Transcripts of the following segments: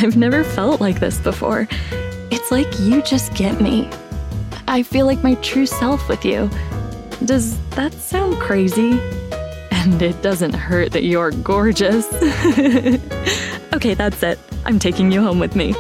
I've never felt like this before. It's like you just get me. I feel like my true self with you. Does that sound crazy? And it doesn't hurt that you're gorgeous. Okay, that's it. I'm taking you home with me.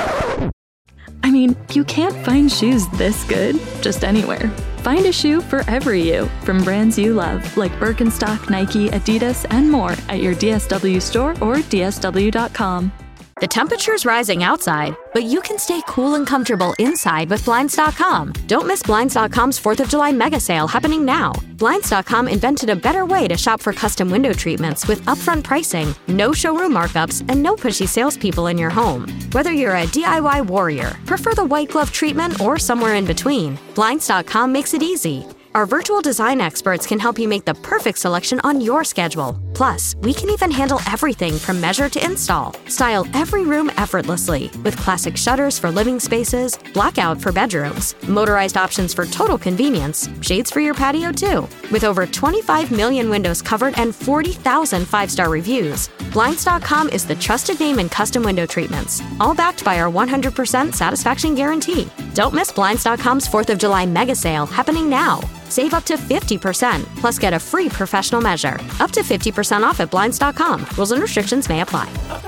I mean, you can't find shoes this good just anywhere. Find a shoe for every you from brands you love, like Birkenstock, Nike, Adidas, and more at your DSW store or DSW.com. The temperature's rising outside, but you can stay cool and comfortable inside with Blinds.com. Don't miss Blinds.com's 4th of July mega sale happening now. Blinds.com invented a better way to shop for custom window treatments with upfront pricing, no showroom markups, and no pushy salespeople in your home. Whether you're a DIY warrior, prefer the white glove treatment, or somewhere in between, Blinds.com makes it easy. Our virtual design experts can help you make the perfect selection on your schedule. Plus, we can even handle everything from measure to install. Style every room effortlessly with classic shutters for living spaces, blackout for bedrooms, motorized options for total convenience, shades for your patio too. With over 25 million windows covered and 40,000 five-star reviews, Blinds.com is the trusted name in custom window treatments, all backed by our 100% satisfaction guarantee. Don't miss Blinds.com's 4th of July mega sale happening now. Save up to 50%, plus get a free professional measure. Up to 50% off at Blinds.com. Rules and restrictions may apply.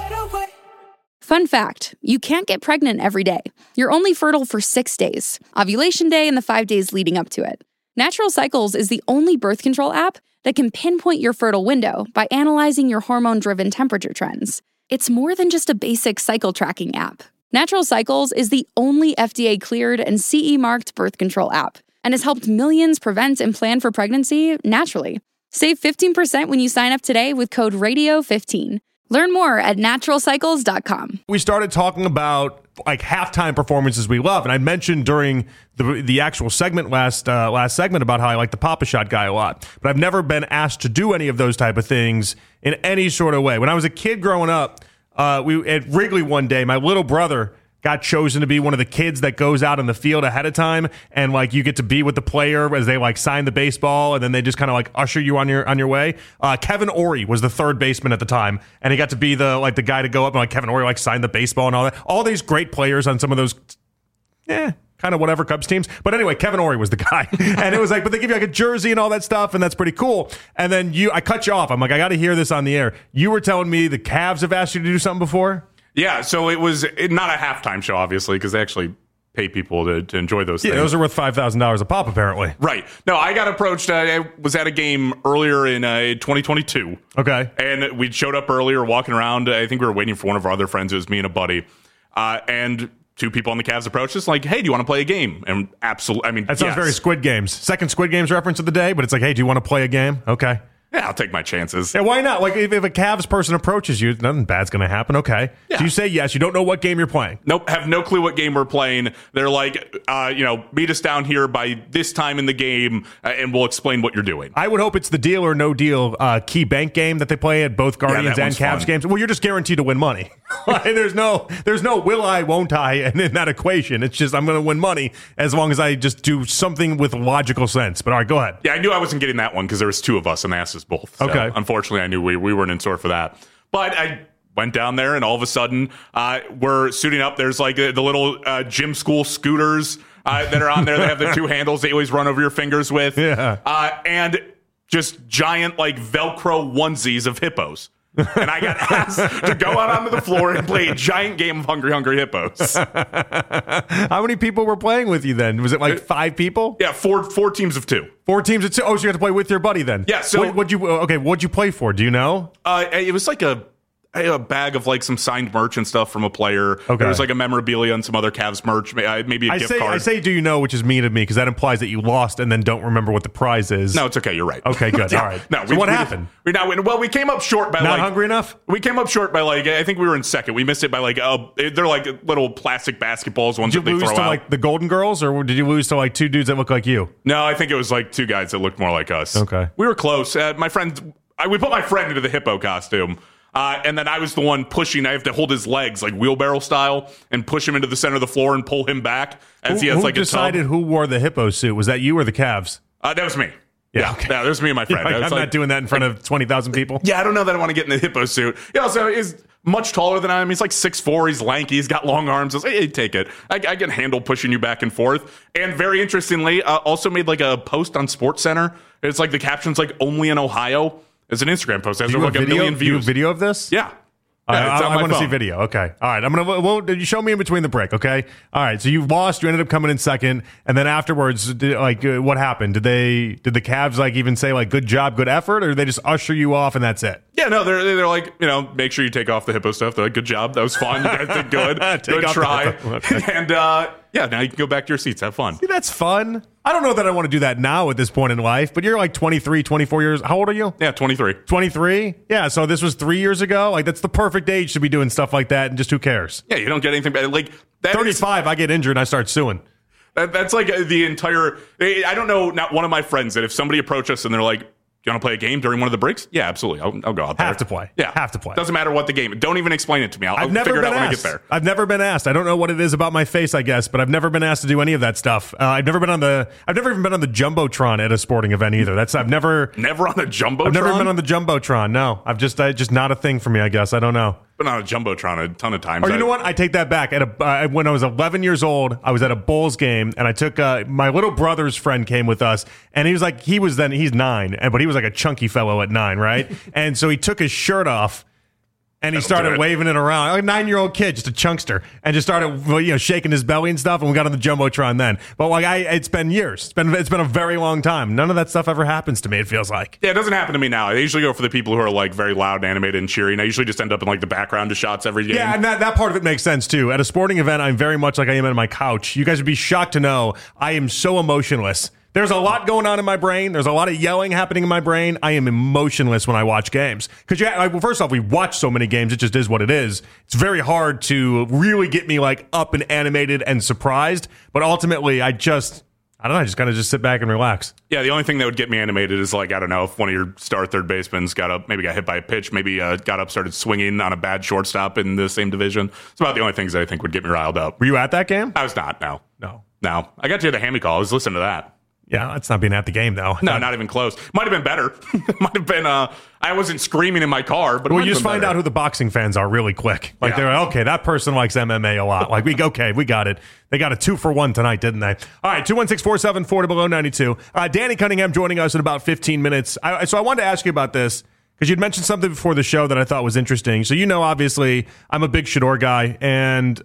Fun fact, you can't get pregnant every day. You're only fertile for 6 days, ovulation day and the 5 days leading up to it. Natural Cycles is the only birth control app that can pinpoint your fertile window by analyzing your hormone-driven temperature trends. It's more than just a basic cycle tracking app. Natural Cycles is the only FDA-cleared and CE-marked birth control app, and has helped millions prevent and plan for pregnancy naturally. Save 15% when you sign up today with code RADIO15. Learn more at naturalcycles.com. We started talking about like halftime performances we love, and I mentioned during the actual segment last segment about how I like the Pop-A-Shot guy a lot, but I've never been asked to do any of those type of things in any sort of way. When I was a kid growing up, we at Wrigley one day, my little brother got chosen to be one of the kids that goes out in the field ahead of time, and like you get to be with the player as they like sign the baseball, and then they just kind of like usher you on your way. Kevin Ory was the third baseman at the time, and he got to be the guy to go up and like Kevin Ory like signed the baseball and all that. All these great players on some of those, kind of whatever Cubs teams. But anyway, Kevin Ory was the guy, and it was like, but they give you like a jersey and all that stuff, and that's pretty cool. And then I cut you off. I'm like, I got to hear this on the air. You were telling me the Cavs have asked you to do something before. Yeah, so it was not a halftime show, obviously, because they actually pay people to enjoy those things. Yeah, those are worth $5,000 a pop, apparently. Right. No, I got approached. I was at a game earlier in 2022. Okay. And we showed up earlier, walking around. I think we were waiting for one of our other friends. It was me and a buddy. And two people on the Cavs approached us like, hey, do you want to play a game? And absolutely, I mean, that sounds yes. very Squid Games. Second Squid Games reference of the day, but it's like, hey, do you want to play a game? Okay. Yeah, I'll take my chances. Yeah, why not? Like, if a Cavs person approaches you, nothing bad's going to happen. Okay. Yeah. So you say yes. You don't know what game you're playing. Nope. Have no clue what game we're playing. They're like, meet us down here by this time in the game, and we'll explain what you're doing. I would hope it's the deal or no deal key bank game that they play at both Guardians and Cavs fun. games. Well, you're just guaranteed to win money. There's no will I, won't I, and in that equation. It's just I'm going to win money as long as I just do something with logical sense. But all right, go ahead. Yeah, I knew I wasn't getting that one because there was two of us, and they asked us both. So okay. Unfortunately, I knew we weren't in store for that. But I went down there, and all of a sudden, we're suiting up. There's like the little gym school scooters that are on there. They have the two handles they always run over your fingers with. Yeah. And just giant like Velcro onesies of hippos. And I got asked to go out onto the floor and play a giant game of Hungry Hungry Hippos. How many people were playing with you then? Was it like 5 people? Yeah, four teams of 2. 4 teams of 2. Oh, so you had to play with your buddy then? Yeah. So what'd you play for? Do you know? It was like a bag of like some signed merch and stuff from a player. Okay. There was like a memorabilia and some other Cavs merch, maybe a gift card. I say, do you know, which is mean of me because that implies that you lost and then don't remember what the prize is. No, it's okay. You're right. Okay, good. Yeah. All right. No, so what happened? We came up short by not hungry enough? We came up short by like, I think we were in second. We missed it by like, they're like little plastic basketballs. Ones did you lose to like the Golden Girls or did you lose to like 2 dudes that look like you? No, I think it was like 2 guys that looked more like us. Okay. We were close. We put my friend into the hippo costume. And then I was the one pushing. I have to hold his legs like wheelbarrow style and push him into the center of the floor and pull him back as he has like a tub. Who decided who wore the hippo suit? Was that you or the Cavs? That was me. Yeah, okay. Yeah, that was me and my friend. I'm not doing that in front of 20,000 people. Yeah, I don't know that I want to get in the hippo suit. Yeah, also, much taller than I am. He's like 6'4". He's lanky. He's got long arms. I was like, hey, take it. I can handle pushing you back and forth. And very interestingly, also made like a post on SportsCenter. It's like the caption's like only in Ohio. It's an Instagram post. It has like a million views. You have video of this? Yeah. I want to see video. Okay. All right. Did you show me in between the break? Okay. All right. So you lost. You ended up coming in second. And then afterwards, what happened? Did the Cavs like even say like, good job, good effort? Or did they just usher you off and that's it? Yeah, no, they're like, make sure you take off the hippo stuff. They're like, good job. That was fun. You guys did good. Good try. Okay. And now you can go back to your seats. Have fun. See, that's fun. I don't know that I want to do that now at this point in life, but you're like 23, 24 years. How old are you? Yeah, 23. 23? Yeah, so this was 3 years ago. Like, that's the perfect age to be doing stuff like that, and just who cares? Yeah, you don't get anything bad. Like, 35, I get injured and I start suing. That's like the entire... I don't know, not one of my friends, that if somebody approached us and they're like, do you want to play a game during one of the breaks? Yeah, absolutely. I'll go out there. Have to play. Yeah. Have to play. Doesn't matter what the game. Don't even explain it to me. I'll figure it out when I get there. I've never been asked. I don't know what it is about my face, I guess, but I've never been asked to do any of that stuff. I've never even been on the Jumbotron at a sporting event either. Never on the Jumbotron? I've never been on the Jumbotron. No. I've just not a thing for me, I guess. I don't know. Been on a Jumbotron a ton of times. Or you know what? I take that back. When I was 11 years old, I was at a Bulls game, and I took my little brother's friend came with us, and he's 9, but he was like a chunky fellow at 9, right? And so he took his shirt off, and he started waving it around. Like a 9-year-old kid, just a chunkster, and just started shaking his belly and stuff, and we got on the Jumbotron then. But it's been years. It's been a very long time. None of that stuff ever happens to me, it feels like. Yeah, it doesn't happen to me now. I usually go for the people who are like very loud, animated, and cheery, and I usually just end up in like the background of shots every game. Yeah, and that part of it makes sense too. At a sporting event, I'm very much like I am at my couch. You guys would be shocked to know I am so emotionless. There's a lot going on in my brain. There's a lot of yelling happening in my brain. I am emotionless when I watch games. Because first off, we watch so many games. It just is what it is. It's very hard to really get me like up and animated and surprised. But ultimately, I just kind of just sit back and relax. Yeah, the only thing that would get me animated is like, I don't know, if one of your star third basemen got hit by a pitch, maybe got up, started swinging on a bad shortstop in the same division. It's about the only things that I think would get me riled up. Were you at that game? I was not, no. No. I got to hear the Hammy call. I was listening to that. Yeah, that's not being at the game, though. No, not even close. Might have been better. Might have been, I wasn't screaming in my car, but you just find out who the boxing fans are really quick. Like, they're like, okay, that person likes MMA a lot. Like, we got it. They got a 2-for-1 tonight, didn't they? All right, 216-474 below 92. Danny Cunningham joining us in about 15 minutes. So I wanted to ask you about this, because you'd mentioned something before the show that I thought was interesting. So, obviously, I'm a big Shedeur guy, and,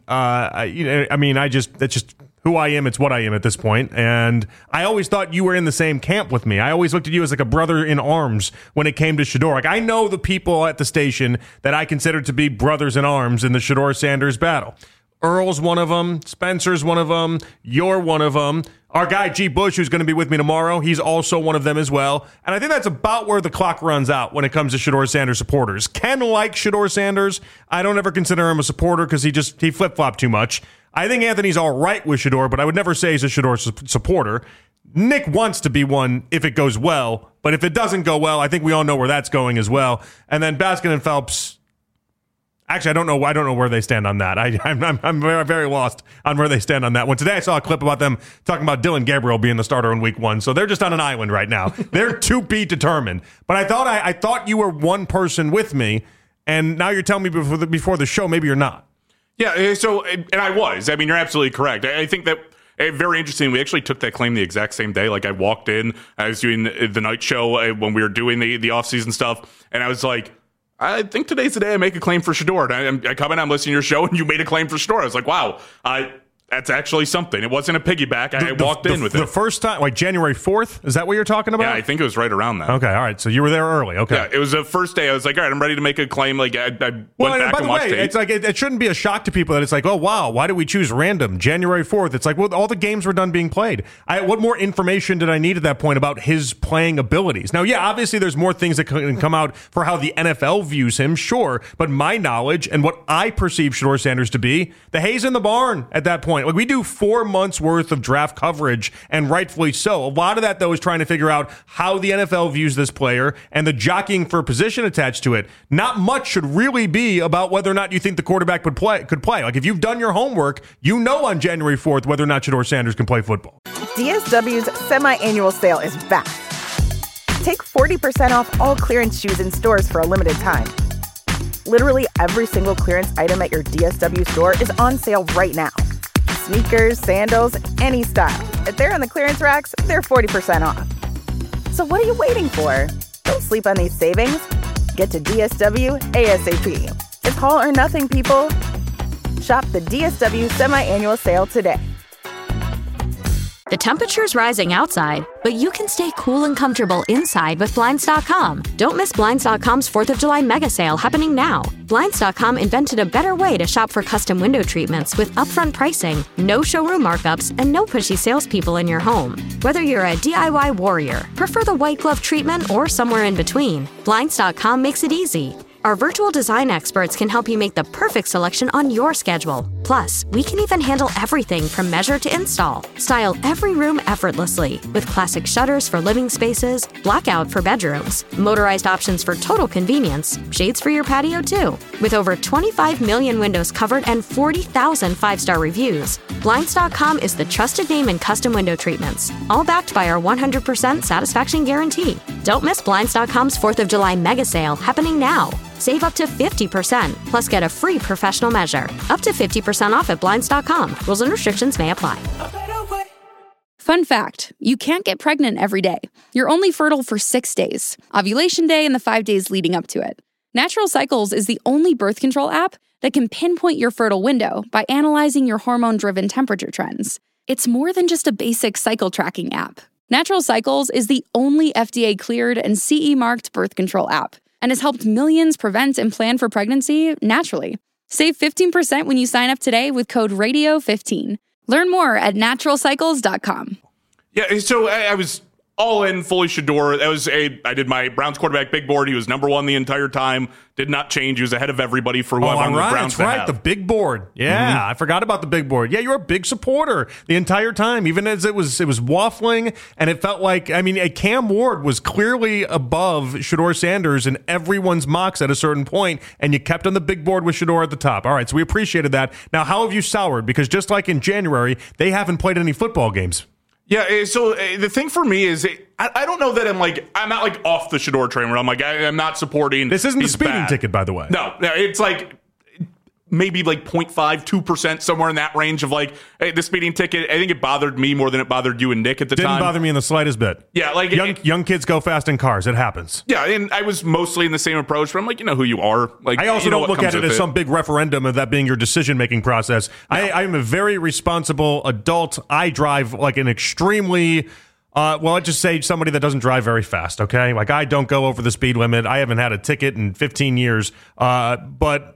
that's just who I am. It's what I am at this point. And I always thought you were in the same camp with me. I always looked at you as like a brother in arms when it came to Shedeur. Like, I know the people at the station that I consider to be brothers in arms in the Shedeur-Sanders battle. Earl's one of them. Spencer's one of them. You're one of them. Our guy, G. Bush, who's going to be with me tomorrow, he's also one of them as well. And I think that's about where the clock runs out when it comes to Shedeur-Sanders supporters. Ken likes Shedeur-Sanders. I don't ever consider him a supporter because he flip-flopped too much. I think Anthony's all right with Shedeur, but I would never say he's a Shedeur supporter. Nick wants to be one if it goes well, but if it doesn't go well, I think we all know where that's going as well. And then Baskin and Phelps, actually, I don't know where they stand on that. I'm very, very lost on where they stand on that one. Today I saw a clip about them talking about Dylan Gabriel being the starter in week 1, so they're just on an island right now. They're to be determined. But I thought you were one person with me, and now you're telling me before the show maybe you're not. Yeah, so, and I was. I mean, you're absolutely correct. I think that, very interesting, we actually took that claim the exact same day. Like, I walked in, I was doing the night show when we were doing the off-season stuff, and I was like, I think today's the day I make a claim for Shedeur. And I come in, I'm listening to your show, and you made a claim for Shedeur. I was like, wow, that's actually something. It wasn't a piggyback. I walked in with it. The first time, like January 4th? Is that what you're talking about? Yeah, I think it was right around that. Okay, all right. So you were there early. Okay. Yeah, it was the first day. I was like, all right, I'm ready to make a claim. Like, I went back and watched tape. It's like, it shouldn't be a shock to people that it's like, oh, wow, why did we choose random? January 4th. It's like, well, all the games were done being played. What more information did I need at that point about his playing abilities? Now, yeah, obviously there's more things that can come out for how the NFL views him, sure. But my knowledge and what I perceive Shedeur-Sanders to be, the hay's in the barn at that point. Like, we do 4 months worth of draft coverage, and rightfully so. A lot of that, though, is trying to figure out how the NFL views this player and the jockeying for position attached to it. Not much should really be about whether or not you think the quarterback could play. Like, if you've done your homework, you know on January 4th whether or not Shedeur-Sanders can play football. DSW's semi-annual sale is back. Take 40% off all clearance shoes in stores for a limited time. Literally every single clearance item at your DSW store is on sale right now. Sneakers, sandals, any style. If they're on the clearance racks, they're 40% off. So what are you waiting for? Don't sleep on these savings. Get to DSW ASAP. It's all or nothing, people. Shop the DSW semi-annual sale today. The temperature's rising outside, but you can stay cool and comfortable inside with Blinds.com. Don't miss Blinds.com's 4th of July mega sale happening now. Blinds.com invented a better way to shop for custom window treatments with upfront pricing, no showroom markups, and no pushy salespeople in your home. Whether you're a DIY warrior, prefer the white glove treatment, or somewhere in between, Blinds.com makes it easy. Our virtual design experts can help you make the perfect selection on your schedule. Plus, we can even handle everything from measure to install. Style every room effortlessly with classic shutters for living spaces, blackout for bedrooms, motorized options for total convenience, shades for your patio too. With over 25 million windows covered and 40,000 5-star reviews, Blinds.com is the trusted name in custom window treatments, all backed by our 100% satisfaction guarantee. Don't miss Blinds.com's 4th of July mega sale happening now. Save up to 50%, plus get a free professional measure. Up to 50% off at Blinds.com. Rules and restrictions may apply. Fun fact, you can't get pregnant every day. You're only fertile for 6 days, ovulation day and the 5 days leading up to it. Natural Cycles is the only birth control app that can pinpoint your fertile window by analyzing your hormone-driven temperature trends. It's more than just a basic cycle tracking app. Natural Cycles is the only FDA-cleared and CE-marked birth control app, and has helped millions prevent and plan for pregnancy naturally. Save 15% when you sign up today with code RADIO15. Learn more at naturalcycles.com. Yeah, so I was all in, fully Shedeur. I did my Browns quarterback big board. He was number one the entire time. Did not change. He was ahead of everybody for who I wanted the Browns to have. That's right, the big board. Yeah, I forgot about the big board. Yeah, you're a big supporter the entire time, even as it was waffling, and it felt like, Cam Ward was clearly above Shedeur Sanders in everyone's mocks at a certain point, and you kept on the big board with Shedeur at the top. All right, so we appreciated that. Now, how have you soured? Because just like in January, they haven't played any football games. Yeah, so the thing for me is, I don't know that I'm not like off the Shedeur train where I'm like, I'm not supporting. This isn't the speeding ticket, by the way. No, it's like maybe like 0.5, 2%, somewhere in that range of like the speeding ticket. I think it bothered me more than it bothered you and Nick at the time. Didn't bother me in the slightest bit. Yeah, like young kids go fast in cars. It happens. Yeah, and I was mostly in the same approach, but I'm like, you know who you are. Like, I also don't look at it as some big referendum of that being your decision-making process. No. I'm a very responsible adult. I drive like an extremely... I'd just say somebody that doesn't drive very fast, okay? Like, I don't go over the speed limit. I haven't had a ticket in 15 years, but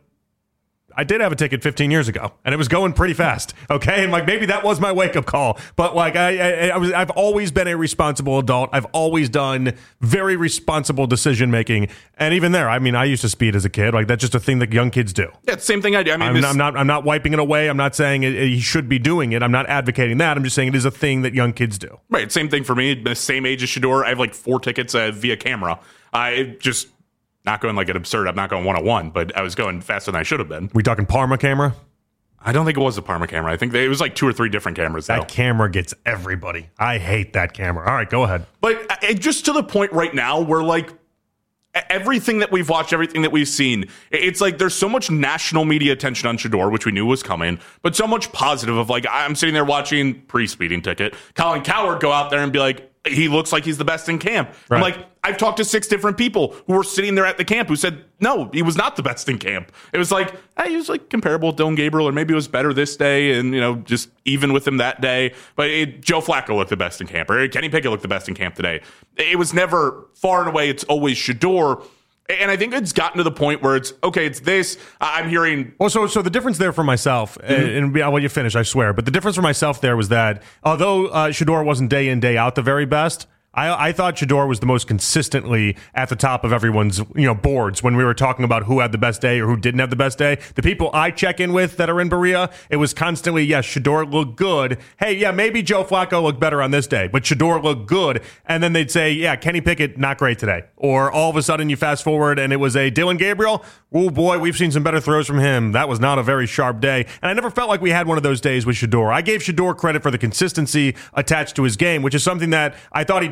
I did have a ticket 15 years ago, and it was going pretty fast, okay? And, like, maybe that was my wake-up call. But, like, I've always been a responsible adult. I've always done very responsible decision-making. And even there, I used to speed as a kid. Like, that's just a thing that young kids do. Yeah, it's the same thing I do. I'm not wiping it away. I'm not saying he should be doing it. I'm not advocating that. I'm just saying it is a thing that young kids do. Right, same thing for me. The same age as Shedeur. I have, like, 4 tickets via camera. I just... Not going like an absurd. I'm not going 101, but I was going faster than I should have been. We talking Parma camera? I don't think it was a Parma camera. I think it was like 2 or 3 different cameras. That camera gets everybody. I hate that camera. All right, go ahead. But just to the point right now where like everything that we've watched, everything that we've seen, it's like there's so much national media attention on Shedeur, which we knew was coming, but so much positive of like, I'm sitting there watching pre-speeding ticket, Colin Cowherd go out there and be like, he looks like he's the best in camp. Right. I'm like, I've talked to 6 different people who were sitting there at the camp who said, no, he was not the best in camp. It was like, he was like comparable to Dillon Gabriel, or maybe it was better this day and, just even with him that day. But Joe Flacco looked the best in camp, or Kenny Pickett looked the best in camp today. It was never far and away. It's always Shedeur. And I think it's gotten to the point where it's, okay, it's this. I'm hearing... Well, so the difference there for myself, and I'll let you finish, I swear, but the difference for myself there was that although Shedeur wasn't day in, day out the very best, I thought Shedeur was the most consistently at the top of everyone's boards when we were talking about who had the best day or who didn't have the best day. The people I check in with that are in Berea, it was constantly, yes, Shedeur looked good. Hey, yeah, maybe Joe Flacco looked better on this day, but Shedeur looked good. And then they'd say, yeah, Kenny Pickett, not great today. Or all of a sudden you fast forward and it was a Dillon Gabriel. Oh boy, we've seen some better throws from him. That was not a very sharp day. And I never felt like we had one of those days with Shedeur. I gave Shedeur credit for the consistency attached to his game, which is something that I thought he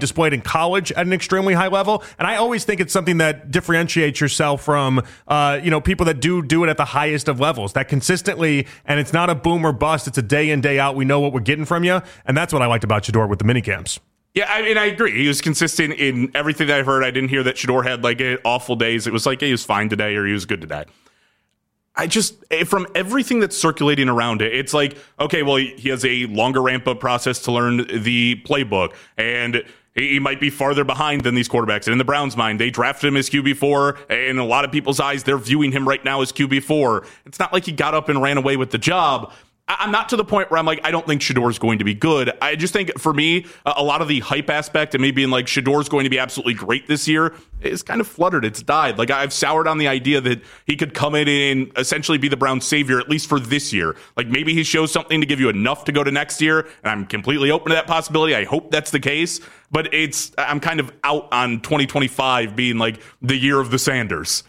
displayed in college at an extremely high level. And I always think it's something that differentiates yourself from, people that do it at the highest of levels, that consistently, and it's not a boom or bust. It's a day in, day out. We know what we're getting from you. And that's what I liked about Shedeur with the minicamps. Yeah, I mean, I agree. He was consistent in everything that I've heard. I didn't hear that Shedeur had like awful days. It was like he was fine today or he was good today. From everything that's circulating around it, it's like, okay, well, he has a longer ramp-up process to learn the playbook, and he might be farther behind than these quarterbacks. And in the Browns' mind, they drafted him as QB4, and in a lot of people's eyes, they're viewing him right now as QB4. It's not like he got up and ran away with the job. I'm not to the point where I'm like, I don't think Shedeur is going to be good. I just think, for me, a lot of the hype aspect and me being like, Shedeur is going to be absolutely great this year is kind of fluttered. It's died. Like, I've soured on the idea that he could come in and essentially be the Browns' savior, at least for this year. Like, maybe he shows something to give you enough to go to next year, and I'm completely open to that possibility. I hope that's the case. But I'm kind of out on 2025 being like the year of the Sanders.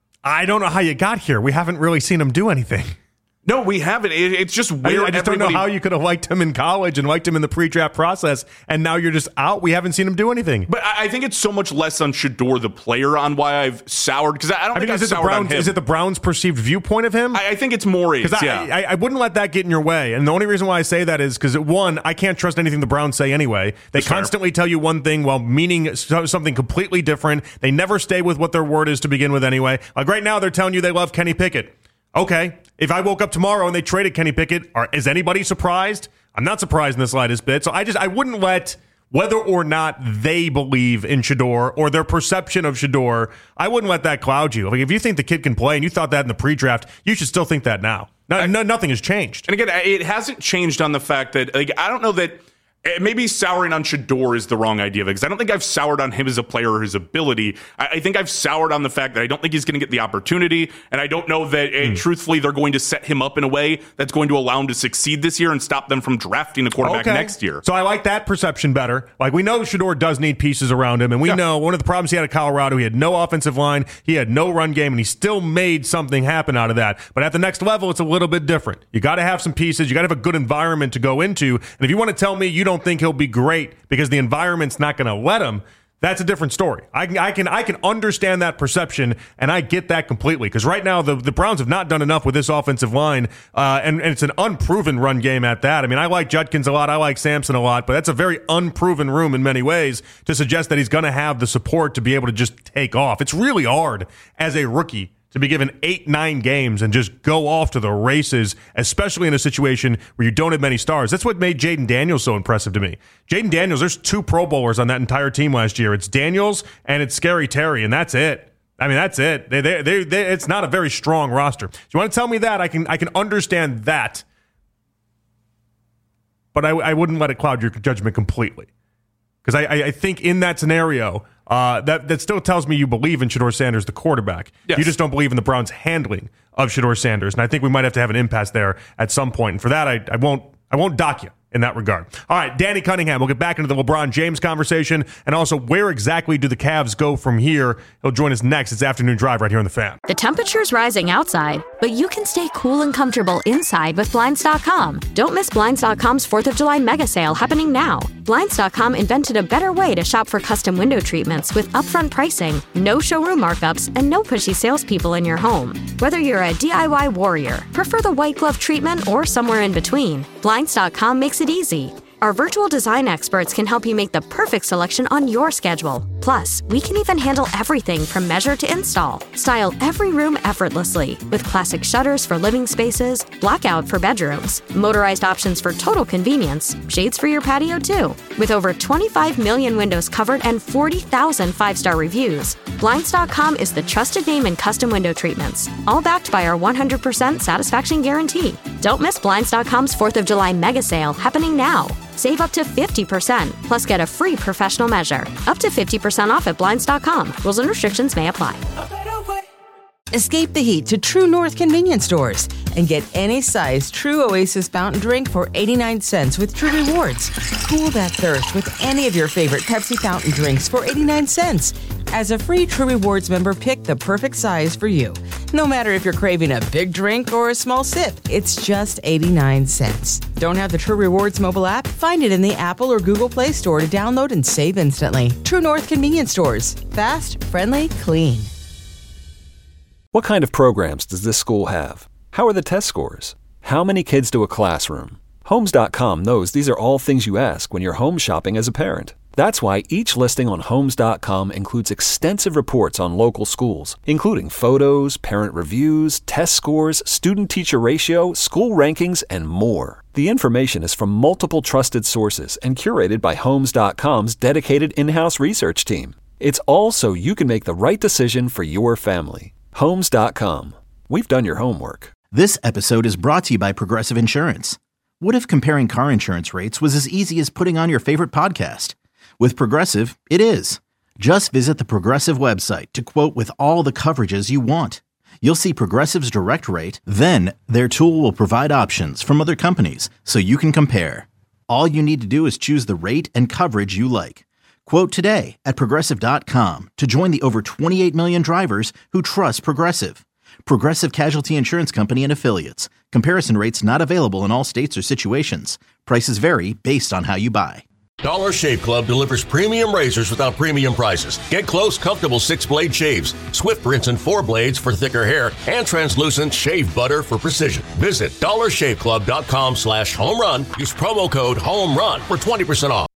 I don't know how you got here. We haven't really seen him do anything. No, we haven't. It's just weird. I just don't know how you could have liked him in college and liked him in the pre-draft process, and now you're just out. We haven't seen him do anything. But I think it's so much less on Shedeur, the player, on why I've soured. Because I don't think I've soured on him. Is it the Browns' perceived viewpoint of him? I think it's more is, yeah. I wouldn't let that get in your way. And the only reason why I say that is because, one, I can't trust anything the Browns say anyway. They constantly tell you one thing while meaning something completely different. They never stay with what their word is to begin with anyway. Like right now, they're telling you they love Kenny Pickett. Okay, if I woke up tomorrow and they traded Kenny Pickett, is anybody surprised? I'm not surprised in the slightest bit. So I wouldn't let, whether or not they believe in Shedeur or their perception of Shedeur, I wouldn't let that cloud you. Like, if you think the kid can play and you thought that in the pre-draft, you should still think that now. Nothing has changed. And again, it hasn't changed on the fact that, like, I don't know that maybe souring on Shedeur is the wrong idea, because I don't think I've soured on him as a player or his ability. I think I've soured on the fact that I don't think he's going to get the opportunity, and I don't know that, truthfully, they're going to set him up in a way that's going to allow him to succeed this year and stop them from drafting a quarterback next year. So I like that perception better. Like, we know Shedeur does need pieces around him, and we know one of the problems he had at Colorado, he had no offensive line, he had no run game, and he still made something happen out of that. But at the next level, it's a little bit different. You got to have some pieces. You got to have a good environment to go into. And if you want to tell me you don't think he'll be great because the environment's not going to let him, that's a different story. I can understand that perception, and I get that completely, because right now the Browns have not done enough with this offensive line, and it's an unproven run game at that. I mean, I like Judkins a lot, I like Sampson a lot, but that's a very unproven room in many ways to suggest that he's going to have the support to be able to just take off. It's really hard as a rookie to be given 8-9 games and just go off to the races, especially in a situation where you don't have many stars. That's what made Jaden Daniels so impressive to me. Jaden Daniels, there's 2 Pro Bowlers on that entire team last year. It's Daniels and it's Scary Terry, and that's it. I mean, that's it. It's not a very strong roster. So you want to tell me that? I can understand that, but I wouldn't let it cloud your judgment completely, because I think in that scenario, that still tells me you believe in Shedeur Sanders, the quarterback. Yes. You just don't believe in the Browns' handling of Shedeur Sanders, and I think we might have to have an impasse there at some point. And for that, I won't dock you in that regard. All right, Danny Cunningham. We'll get back into the LeBron James conversation, and also where exactly do the Cavs go from here? He'll join us next. It's Afternoon Drive right here on The Fan. The temperature's rising outside, but you can stay cool and comfortable inside with Blinds.com. Don't miss Blinds.com's 4th of July mega sale happening now. Blinds.com invented a better way to shop for custom window treatments with upfront pricing, no showroom markups, and no pushy salespeople in your home. Whether you're a DIY warrior, prefer the white glove treatment, or somewhere in between, Blinds.com makes it easy. Our virtual design experts can help you make the perfect selection on your schedule. Plus, we can even handle everything from measure to install. Style every room effortlessly with classic shutters for living spaces, blackout for bedrooms, motorized options for total convenience, shades for your patio too. With over 25 million windows covered and 40,000 5-star reviews, Blinds.com is the trusted name in custom window treatments, all backed by our 100% satisfaction guarantee. Don't miss Blinds.com's 4th of July mega sale happening now. Save up to 50%, plus get a free professional measure. Up to 50% off at Blinds.com. Rules and restrictions may apply. Escape the heat to True North convenience stores and get any size True Oasis fountain drink for 89 cents with True Rewards. Cool that thirst with any of your favorite Pepsi fountain drinks for 89 cents. As a free True Rewards member, pick the perfect size for you. No matter if you're craving a big drink or a small sip, it's just 89 cents. Don't have the True Rewards mobile app? Find it in the Apple or Google Play Store to download and save instantly. True North Convenience Stores. Fast, friendly, clean. What kind of programs does this school have? How are the test scores? How many kids to a classroom? Homes.com knows these are all things you ask when you're home shopping as a parent. That's why each listing on Homes.com includes extensive reports on local schools, including photos, parent reviews, test scores, student-teacher ratio, school rankings, and more. The information is from multiple trusted sources and curated by Homes.com's dedicated in-house research team. It's all so you can make the right decision for your family. Homes.com. We've done your homework. This episode is brought to you by Progressive Insurance. What if comparing car insurance rates was as easy as putting on your favorite podcast? With Progressive, it is. Just visit the Progressive website to quote with all the coverages you want. You'll see Progressive's direct rate, then their tool will provide options from other companies so you can compare. All you need to do is choose the rate and coverage you like. Quote today at Progressive.com to join the over 28 million drivers who trust Progressive. Progressive Casualty Insurance Company and Affiliates. Comparison rates not available in all states or situations. Prices vary based on how you buy. Dollar Shave Club delivers premium razors without premium prices. Get close, comfortable 6-blade shaves, swift rinse and 4 blades for thicker hair, and translucent shave butter for precision. Visit dollarshaveclub.com/homerun. Use promo code HOMERUN for 20% off.